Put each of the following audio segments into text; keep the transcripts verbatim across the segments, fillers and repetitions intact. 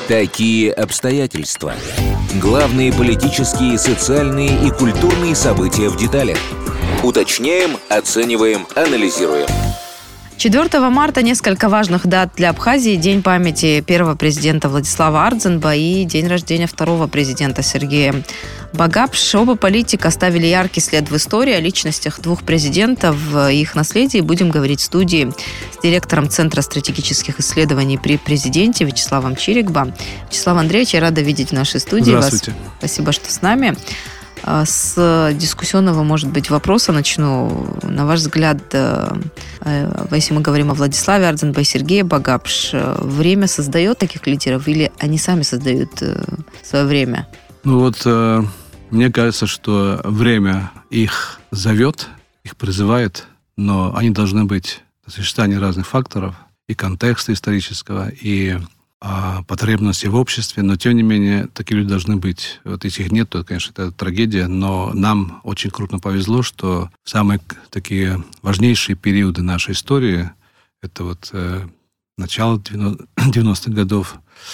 Такие обстоятельства. Главные политические, социальные и культурные события в деталях. Уточняем, оцениваем, анализируем. четвёртого марта несколько важных дат для Абхазии. День памяти первого президента Владислава Ардзинба и день рождения второго президента Сергея Багапш. Оба политика оставили яркий след в истории. О личностях двух президентов и их наследии будем говорить в студии с директором Центра стратегических исследований при президенте Вячеславом Чирикба. Вячеслав Андреевич, я рада видеть в нашей студии Здравствуйте. вас. Спасибо, что с нами. С дискуссионного, может быть, вопроса начну. На ваш взгляд, если мы говорим о Владиславе Ардзинба и Сергее Багапш, время создает таких лидеров или они сами создают свое время? Ну вот, мне кажется, что время их зовет, их призывает, но они должны быть сочетание разных факторов и контекста исторического, и а, потребности в обществе, но, тем не менее, такие люди должны быть. Вот если их нет, то, конечно, это трагедия, но нам очень крупно повезло, что самые такие важнейшие периоды нашей истории, это вот э, начало девяностых годов,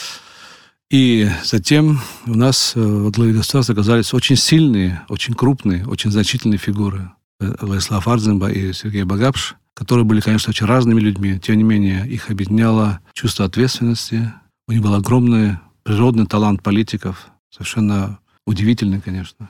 и затем у нас во главе государства оказались очень сильные, очень крупные, очень значительные фигуры. Владислав Ардзинба и Сергей Багапш, которые были, конечно, очень разными людьми. Тем не менее, их объединяло чувство ответственности. У них был огромный природный талант политиков, совершенно удивительный, конечно.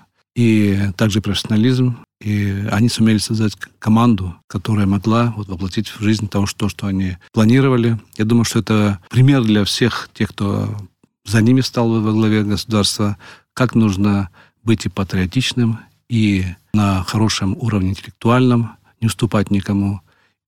И также профессионализм. И они сумели создать команду, которая могла вот воплотить в жизнь то, что, что они планировали. Я думаю, что это пример для всех тех, кто за ними стал во главе государства, как нужно быть и патриотичным, и на хорошем уровне интеллектуальном, не уступать никому,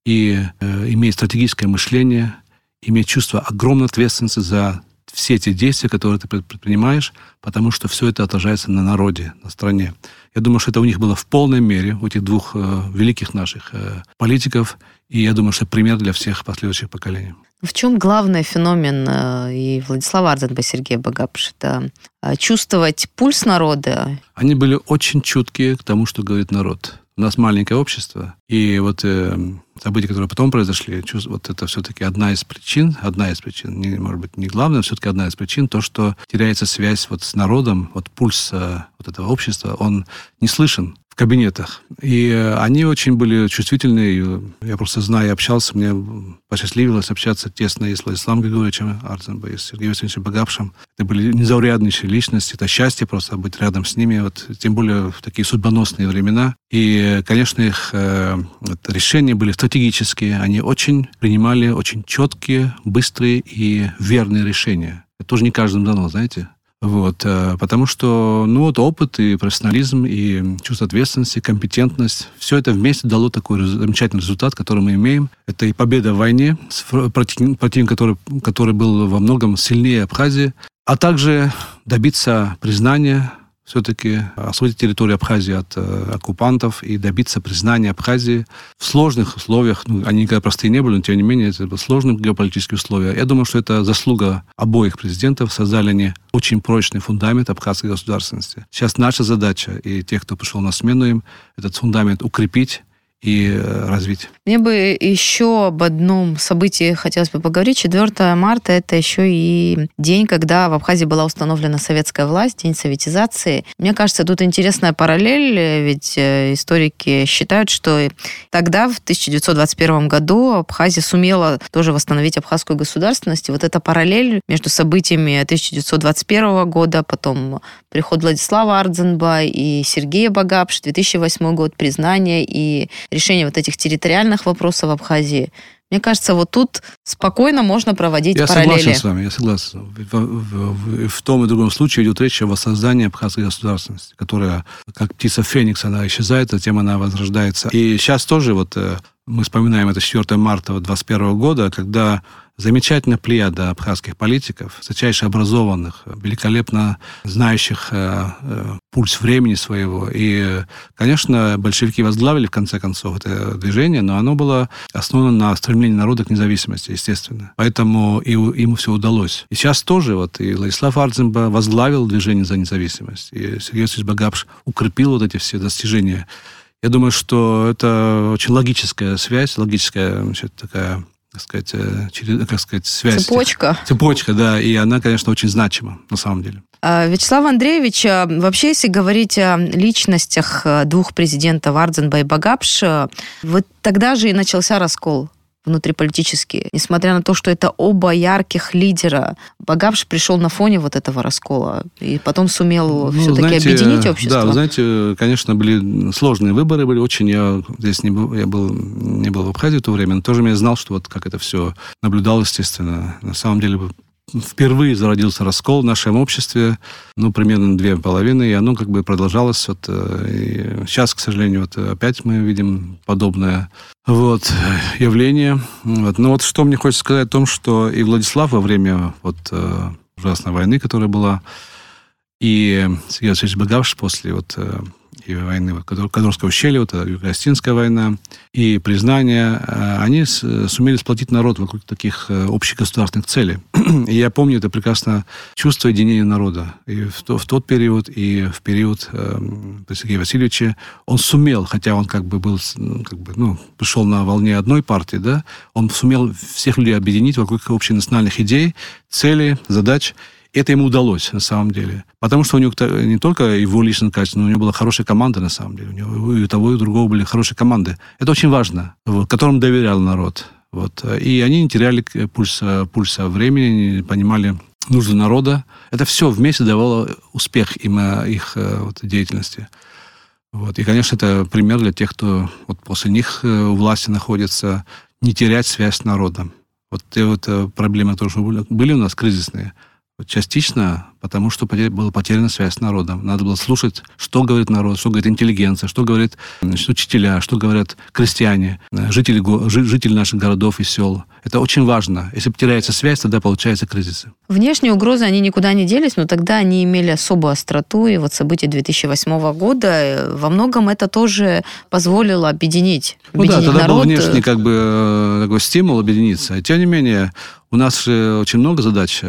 и э, иметь стратегическое мышление, иметь чувство огромной ответственности за все эти действия, которые ты предпринимаешь, потому что все это отражается на народе, на стране. Я думаю, что это у них было в полной мере, у этих двух э, великих наших э, политиков, и я думаю, что это пример для всех последующих поколений. В чем главный феномен и Владислава Ардзинба и Сергея Багапш? Это чувствовать пульс народа? Они были очень чуткие к тому, что говорит народ. У нас маленькое общество, и вот э, события, которые потом произошли, вот это все-таки одна из причин, одна из причин, не, может быть, не главная, но все-таки одна из причин, то, что теряется связь вот с народом, вот пульс э, вот этого общества, он не слышен в кабинетах. И э, они очень были чувствительны, я просто знаю, я общался, мне посчастливилось общаться тесно и с Владиславом Григорьевичем Ардзинба, и с Сергеем Васильевичем Багапшем. Это были незауряднейшие личности, это счастье просто быть рядом с ними, вот, тем более в такие судьбоносные времена. И, конечно, их э, вот, решения были стратегические, они очень принимали очень четкие, быстрые и верные решения. Это тоже не каждому дано, знаете. Вот, э, потому что, ну, вот опыт и профессионализм, и чувство ответственности, компетентность, все это вместе дало такой замечательный результат, который мы имеем. Это и победа в войне с противником, противник, который, который был во многом сильнее Абхазии, а также добиться признания, все-таки освободить территорию Абхазии от э, оккупантов и добиться признания Абхазии в сложных условиях. Ну, они никогда простые не были, но, тем не менее, это были сложные геополитические условия. Я думаю, что это заслуга обоих президентов. Создали они очень прочный фундамент абхазской государственности. Сейчас наша задача, и тех, кто пришел на смену им, этот фундамент укрепить и развить. Мне бы еще об одном событии хотелось бы поговорить. четвёртого марта – это еще и день, когда в Абхазии была установлена советская власть, день советизации. Мне кажется, тут интересная параллель, ведь историки считают, что тогда, в тысяча девятьсот двадцать первом году, Абхазия сумела тоже восстановить абхазскую государственность. И вот эта параллель между событиями тысяча девятьсот двадцать первого года, потом приход Владислава Ардзинба и Сергея Багапш, две тысячи восьмой год, признание и решение вот этих территориальных вопросов в Абхазии. Мне кажется, вот тут спокойно можно проводить я параллели. Я согласен с вами, я согласен. В, в, в, в том и другом случае идет речь о воссоздании абхазской государственности, которая, как птица Феникс, она исчезает, затем она возрождается. И сейчас тоже вот мы вспоминаем это четвёртого марта двадцать первого года, когда замечательная плеяда абхазских политиков, высочайше образованных, великолепно знающих э, э, пульс времени своего. И, конечно, большевики возглавили, в конце концов, это движение, но оно было основано на стремлении народа к независимости, естественно. Поэтому и, ему все удалось. И сейчас тоже вот и Владислав Ардзинба возглавил движение за независимость, и Сергей Васильевич Багапш укрепил вот эти все достижения. Я думаю, что это очень логическая связь, логическая, значит, такая так сказать, через, как сказать, связь. Цепочка. Цепочка, да, и она, конечно, очень значима на самом деле. Вячеслав Андреевич, вообще, если говорить о личностях двух президентов, Ардзинба и Багапш, вот тогда же и начался раскол внутриполитический. Несмотря на то, что это оба ярких лидера, Багапш пришел на фоне вот этого раскола и потом сумел ну, все-таки знаете, объединить общество. Да, вы знаете, конечно, были сложные выборы, были очень... Я здесь не был, я был, не был в Абхазии в то время, но тоже я знал, что вот как это все наблюдал, естественно. На самом деле... Впервые зародился раскол в нашем обществе, ну, примерно две половины, и оно как бы продолжалось. Вот, и сейчас, к сожалению, вот опять мы видим подобное вот, явление. Вот. Но вот что мне хочется сказать о том, что и Владислав во время вот, ужасной войны, которая была, и Сергей Васильевич Багапш после вот, и войны Кадровского ущелья, вот, Юго-Осетинская война, и признание, они сумели сплотить народ вокруг таких общегосударственных целей. И я помню это прекрасно чувство единения народа. И в, то, в тот период, и в период э, Сергея Васильевича он сумел, хотя он как бы был, как бы, ну, пришел на волне одной партии, да, он сумел всех людей объединить вокруг общенациональных идей, целей, задач. Это ему удалось, на самом деле. Потому что у него не только его личное качество, но у него была хорошая команда, на самом деле. У него и у того, и у другого были хорошие команды. Это очень важно, вот, которым доверял народ. Вот. И они не теряли пульса, пульса времени, не понимали нужды народа. Это все вместе давало успех им, их вот, деятельности. Вот. И, конечно, это пример для тех, кто вот, после них у власти находится, не терять связь с народом. Вот те вот проблемы, которые были у нас, кризисные, частично, потому что была потеряна связь с народом. Надо было слушать, что говорит народ, что говорит интеллигенция, что говорят значит, учителя, что говорят крестьяне, жители, жители наших городов и сел. Это очень важно. Если теряется связь, тогда получаются кризисы. Внешние угрозы, они никуда не делись, но тогда они имели особую остроту. И вот события две тысячи восьмого года, во многом это тоже позволило объединить, объединить ну да, тогда народ. был внешний как бы, такой стимул объединиться. Тем не менее, у нас же очень много задач,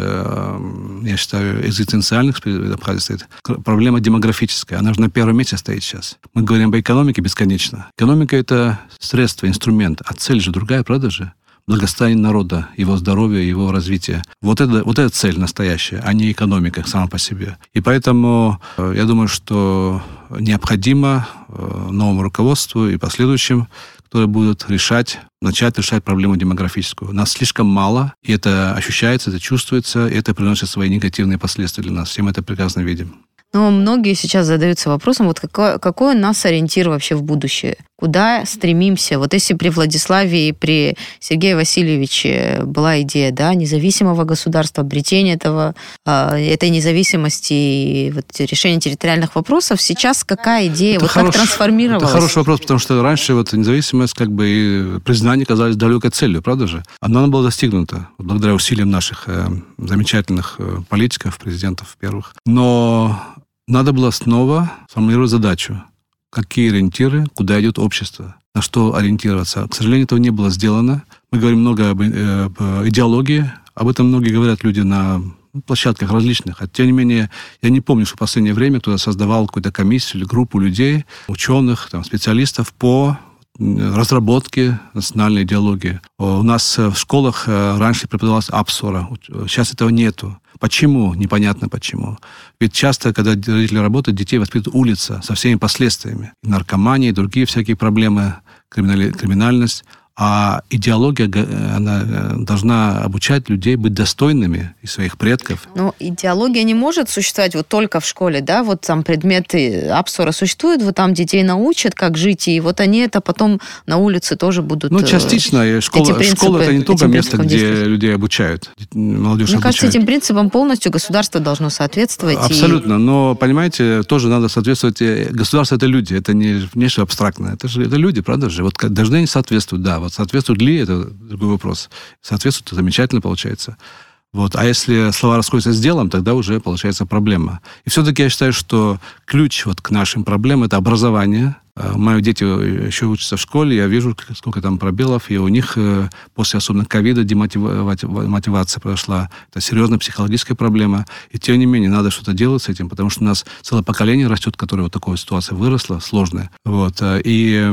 я считаю, экзистенциальных в Абхазии стоит. Проблема демографическая, она же на первом месте стоит сейчас. Мы говорим об экономике бесконечно. Экономика – это средство, инструмент, а цель же другая, правда же? Благосостояние народа, его здоровье, его развитие. Вот это, вот это цель настоящая, а не экономика сама по себе. И поэтому я думаю, что необходимо новому руководству и последующим, которые будут решать, начать решать проблему демографическую. Нас слишком мало, и это ощущается, это чувствуется, и это приносит свои негативные последствия для нас. Все мы это прекрасно видим. Но многие сейчас задаются вопросом, вот какой, какой у нас ориентир вообще в будущее? Куда стремимся? Вот если при Владиславе и при Сергее Васильевиче была идея, да, независимого государства, обретения этого, этой независимости и вот решения территориальных вопросов, сейчас какая идея? Это вот хорош, как трансформировалась? Это хороший вопрос, потому что раньше вот независимость как бы и признание казались далекой целью, правда же? Она была достигнута благодаря усилиям наших э, замечательных э, политиков, президентов первых. Но надо было снова сформулировать задачу. Какие ориентиры, куда идет общество, на что ориентироваться. К сожалению, этого не было сделано. Мы говорим много об, э, об идеологии. Об этом многие говорят люди на площадках различных. А тем не менее, я не помню, что в последнее время кто-то создавал какую-то комиссию или группу людей, ученых, там, специалистов по разработке национальной идеологии. У нас в школах раньше преподавалась Апсора. Сейчас этого нету. Почему? Непонятно почему. Ведь часто, когда родители работают, детей воспитывают улица со всеми последствиями. И наркомания, и другие всякие проблемы, криминальность. А идеология, она должна обучать людей быть достойными и своих предков. Но идеология не может существовать вот только в школе, да? Вот там предметы Апсора существуют, вот там детей научат, как жить, и вот они это потом на улице тоже будут... Ну, частично. Школа, принципы, школа это не только место, где людей обучают, молодежь Мне обучают. кажется, этим принципам полностью государство должно соответствовать. Абсолютно. И... Но, понимаете, тоже надо соответствовать... Государство – это люди, это не нечто абстрактное. Это же это люди, правда же? Вот должны они соответствовать, да. Вот соответствует ли, это другой вопрос. Соответствует, замечательно получается. Вот. А если слова расходятся с делом, тогда уже получается проблема. И все-таки я считаю, что ключ вот к нашим проблемам – это образование. Мои дети еще учатся в школе, я вижу, сколько там пробелов, и у них после особенно ковида демотивация прошла. Это серьезная психологическая проблема. И тем не менее, надо что-то делать с этим, потому что у нас целое поколение растет, которое вот такой ситуации выросло, сложная. Вот. И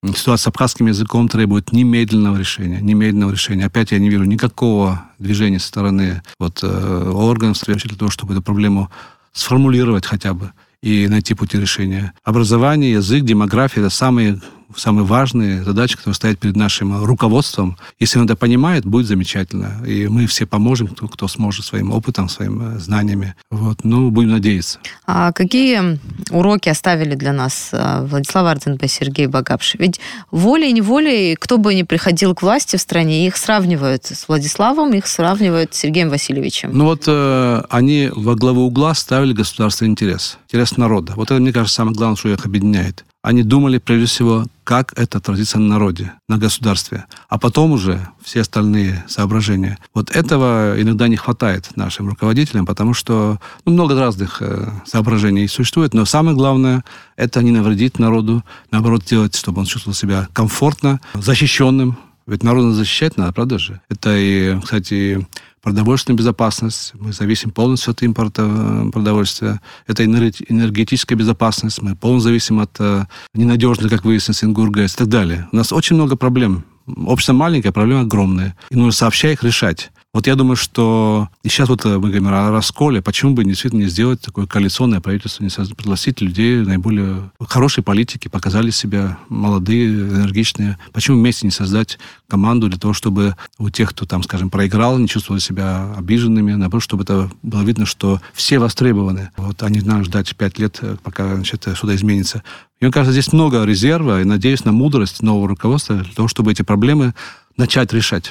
Ситуация с абхазским языком требует немедленного решения. Немедленного решения. Опять я не вижу никакого движения со стороны вот, органов, для того, чтобы эту проблему сформулировать хотя бы и найти пути решения. Образование, язык, демография – это самые, самые важные задачи, которые стоят перед нашим руководством. Если он это понимает, будет замечательно. И мы все поможем, кто, кто сможет своим опытом, своими знаниями. Вот. Ну, будем надеяться. А какие уроки оставили для нас Владислав Арденбе и Сергей Багапши? Ведь волей-неволей, кто бы ни приходил к власти в стране, их сравнивают с Владиславом, их сравнивают с Сергеем Васильевичем. Ну вот э, они во главу угла ставили государственный интерес. Интерес народа. Вот это, мне кажется, самое главное, что их объединяет. Они думали, прежде всего, как это отразится на народе, на государстве. А потом уже все остальные соображения. Вот этого иногда не хватает нашим руководителям, потому что ну, много разных э, соображений существует. Но самое главное, это не навредить народу, наоборот, делать, чтобы он чувствовал себя комфортно, защищенным. Ведь народу защищать надо, правда же? Это и, кстати, продовольственная безопасность. Мы зависим полностью от импорта продовольствия. Это энергетическая безопасность. Мы полностью зависим от ненадежных, как выяснилось, Ингургаз и так далее. У нас очень много проблем. Общество маленькое, проблемы огромные. И нужно сообща их решать. Вот я думаю, что и сейчас вот мы говорим о расколе, почему бы действительно не сделать такое коалиционное правительство, не пригласить людей наиболее хорошие политики, показали себя молодые, энергичные. Почему вместе не создать команду для того, чтобы у тех, кто там, скажем, проиграл, не чувствовали себя обиженными, наоборот, чтобы это было видно, что все востребованы. Вот, а не надо ждать пять лет, пока значит, что-то изменится. И мне кажется, здесь много резерва, и надеюсь на мудрость нового руководства для того, чтобы эти проблемы начать решать.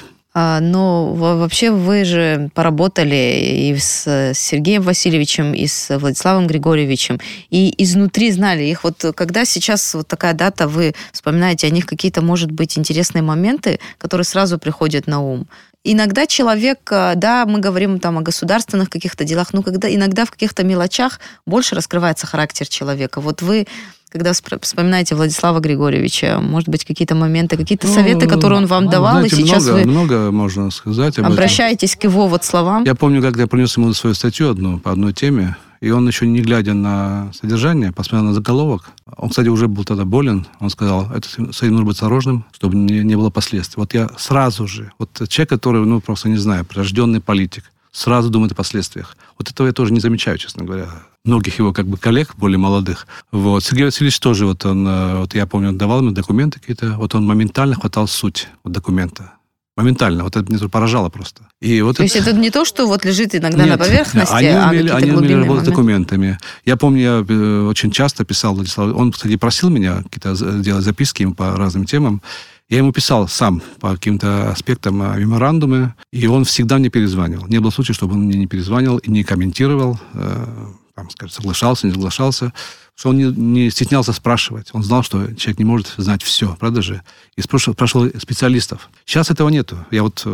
Но вообще вы же поработали и с Сергеем Васильевичем, и с Владиславом Григорьевичем, и изнутри знали их. Вот когда сейчас вот такая дата, вы вспоминаете о них какие-то, может быть, интересные моменты, которые сразу приходят на ум. Иногда человек, да, мы говорим там о государственных каких-то делах, но когда иногда в каких-то мелочах больше раскрывается характер человека. Вот вы, когда вспоминаете Владислава Григорьевича, может быть, какие-то моменты, какие-то ну, советы, которые он вам давал, знаете, и сейчас много, вы много можно сказать об обращаетесь этом. к его вот словам. Я помню, как я принес ему свою статью одну по одной теме, и он еще не глядя на содержание, посмотрел на заголовок. Он, кстати, уже был тогда болен. Он сказал, это с этим нужно быть осторожным, чтобы не, не было последствий. Вот я сразу же, вот человек, который, ну, просто не знаю, прирожденный политик, сразу думает о последствиях. Вот этого я тоже не замечаю, честно говоря. Многих его как бы коллег, более молодых. Вот. Сергей Васильевич тоже, вот он, вот я помню, он давал ему документы какие-то, вот он моментально хватал суть вот документа. Моментально. Вот это меня поражало просто. И вот то это... есть это не то, что вот лежит иногда Нет, на поверхности, они а умели, какие-то они умели глубинные работать с моменты. документами. Я помню, я очень часто писал Владиславу. Он, кстати, просил меня какие-то делать записки ему по разным темам. Я ему писал сам по каким-то аспектам меморандумы, и он всегда мне перезванивал. Не было случая, чтобы он мне не перезванивал и не комментировал, э, там, скажем, соглашался, не соглашался. Что он не, не стеснялся спрашивать. Он знал, что человек не может знать все, правда же? И спрашивал, спрашивал специалистов. Сейчас этого нету. Я вот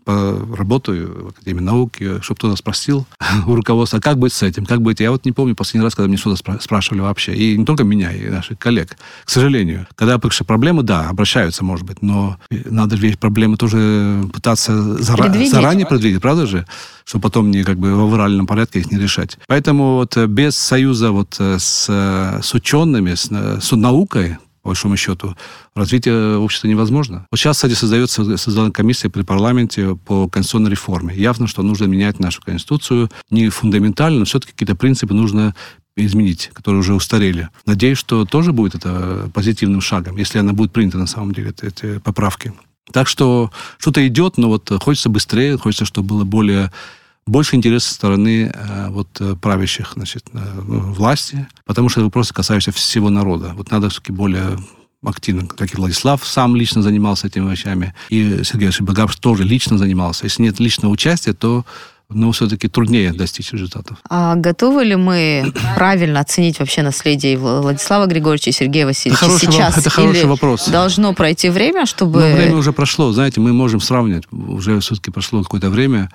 работаю в Академии наук, чтобы кто-то спросил у руководства, а как быть с этим, как быть. Я вот не помню последний раз, когда мне что-то спрашивали вообще. И не только меня, и наших коллег. К сожалению. Когда пока проблемы, да, обращаются, может быть, но надо ведь проблемы тоже пытаться зара- заранее предвидеть, правда же? Чтобы потом не как бы в авральном порядке их не решать. Поэтому вот без союза вот с, с учеными, с, с наукой, по большому счету, развитие общества невозможно. Вот сейчас, кстати, создается создана комиссия при парламенте по конституционной реформе. Явно, что нужно менять нашу конституцию. Не фундаментально, но все-таки какие-то принципы нужно изменить, которые уже устарели. Надеюсь, что тоже будет это позитивным шагом, если она будет принята на самом деле, эти, эти поправки. Так что что-то идет, но вот хочется быстрее, хочется, чтобы было более... больше интереса со стороны э, вот, правящих, значит, э, власти, потому что это вопросы, касающиеся всего народа. Вот надо все-таки более активно, как и Владислав сам лично занимался этими вещами, и Сергей Багапши тоже лично занимался. Если нет личного участия, то ну, все-таки труднее достичь результатов. А готовы ли мы правильно оценить вообще наследие Владислава Григорьевича и Сергея Васильевича это сейчас? Это хороший Или вопрос. Должно пройти время, чтобы... Ну, время уже прошло, знаете, мы можем сравнивать. Уже все-таки прошло какое-то время,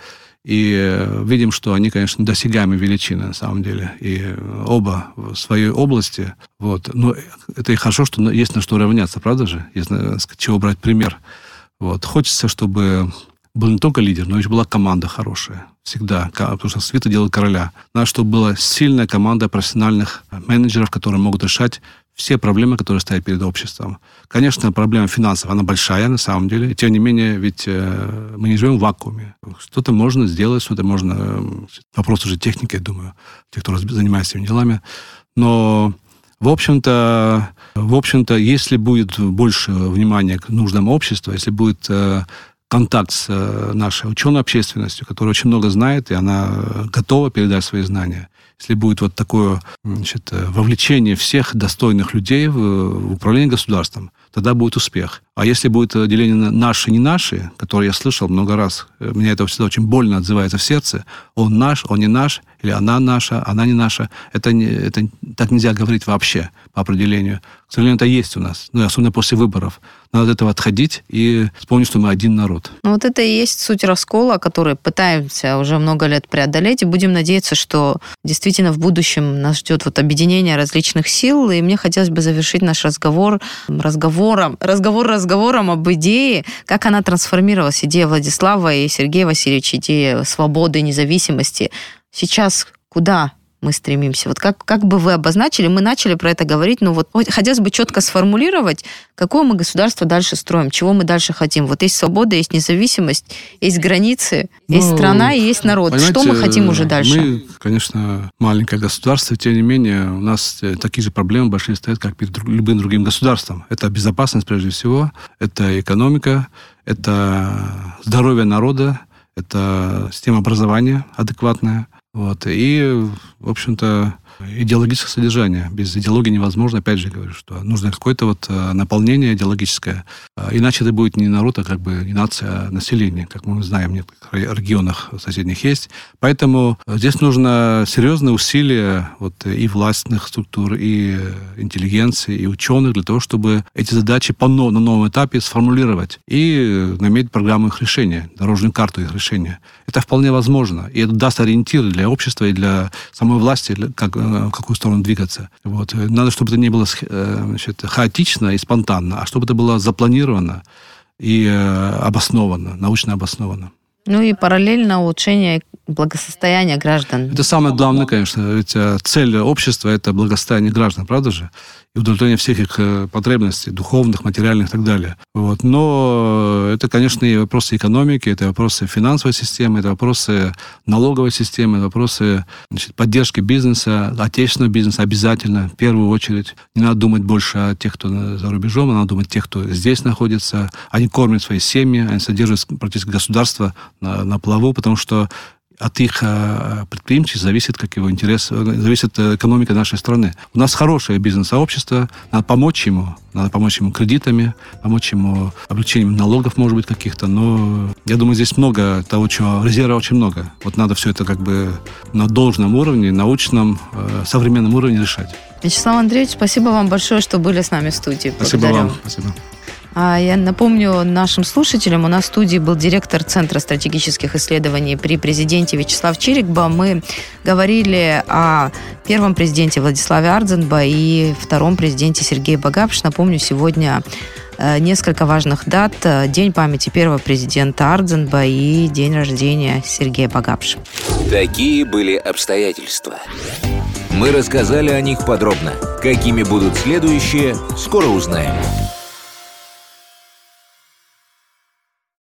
и видим, что они, конечно, досягаемые величины, на самом деле. И оба в своей области. Вот. Но это и хорошо, что есть на что равняться, правда же? Есть на чего брать пример. Вот. Хочется, чтобы был не только лидер, но еще была команда хорошая. Всегда. Потому что свита делает короля. Надо, чтобы была сильная команда профессиональных менеджеров, которые могут решать все проблемы, которые стоят перед обществом. Конечно, проблема финансов, она большая на самом деле. И, тем не менее, ведь э, мы не живем в вакууме. Что-то можно сделать, что-то можно... Э, вопрос уже техники, я думаю, те, кто занимается этими делами. Но, в общем-то, в общем-то, если будет больше внимания к нуждам общества, если будет... Э, контакт с нашей ученой общественностью, которая очень много знает, и она готова передать свои знания. Если будет вот такое, значит, вовлечение всех достойных людей в, в управление государством, тогда будет успех. А если будет деление на наши, не наши, которое я слышал много раз, меня это всегда очень больно отзывается в сердце, он наш, он не наш, или она наша, она не наша, это, не, это так нельзя говорить вообще по определению. К сожалению, это есть у нас, ну, особенно после выборов. Надо от этого отходить и вспомнить, что мы один народ. Ну, вот это и есть суть раскола, который пытаемся уже много лет преодолеть, и будем надеяться, что действительно в будущем нас ждет вот объединение различных сил, и мне хотелось бы завершить наш разговор разговором, разговор разговором об идее, как она трансформировалась, идея Владислава и Сергея Васильевича, идея свободы, независимости. Сейчас куда мы стремимся? Вот как, как бы вы обозначили, мы начали про это говорить, но вот хотелось бы четко сформулировать, какое мы государство дальше строим, чего мы дальше хотим. Вот есть свобода, есть независимость, есть границы, ну, есть страна и есть народ. Что мы хотим уже дальше? Мы, конечно, маленькое государство, тем не менее, у нас такие же проблемы большие стоят, как перед любым другим государством. Это безопасность, прежде всего, это экономика, это здоровье народа, это система образования адекватная. Вот. И, в общем-то, идеологическое содержание. Без идеологии невозможно. Опять же говорю, что нужно какое-то вот наполнение идеологическое. Иначе это будет не народ, а как бы не нация, а население, как мы знаем, в некоторых регионах соседних есть. Поэтому здесь нужно серьезные усилия вот, и властных структур, и интеллигенции, и ученых для того, чтобы эти задачи по нов- на новом этапе сформулировать и наметить программу их решения, дорожную карту их решения. Это вполне возможно. И это даст ориентиры для общества и для самой власти, для, как, в какую сторону двигаться. Вот. Надо, чтобы это не было значит, хаотично и спонтанно, а чтобы это было запланировано и обосновано, научно обосновано. Ну и параллельно улучшение благосостояния граждан. Это самое главное, конечно. Ведь цель общества – это благосостояние граждан, правда же? И удовлетворение всех их потребностей, духовных, материальных и так далее. Вот. Но это, конечно, и вопросы экономики, это вопросы финансовой системы, это вопросы налоговой системы, это вопросы значит, поддержки бизнеса, отечественного бизнеса обязательно, в первую очередь. Не надо думать больше о тех, кто за рубежом, а надо думать о тех, кто здесь находится. Они кормят свои семьи, они содержат практически государство на, на плаву, потому что от их предприимчивости зависит, как его интерес, зависит экономика нашей страны. У нас хорошее бизнес-сообщество, надо помочь ему, надо помочь ему кредитами, помочь ему облегчением налогов, может быть, каких-то, но я думаю, здесь много того, чего, резерва очень много. Вот надо все это как бы на должном уровне, научном, современном уровне решать. Вячеслав Андреевич, спасибо вам большое, что были с нами в студии. Спасибо Благодарю. вам. Спасибо. Я напомню нашим слушателям, у нас в студии был директор Центра стратегических исследований при президенте Вячеслав Чирикба. Мы говорили о первом президенте Владиславе Ардзенба и втором президенте Сергее Багапше. Напомню, сегодня несколько важных дат. День памяти первого президента Ардзенба и день рождения Сергея Багапше. Такие были обстоятельства. Мы рассказали о них подробно. Какими будут следующие, скоро узнаем.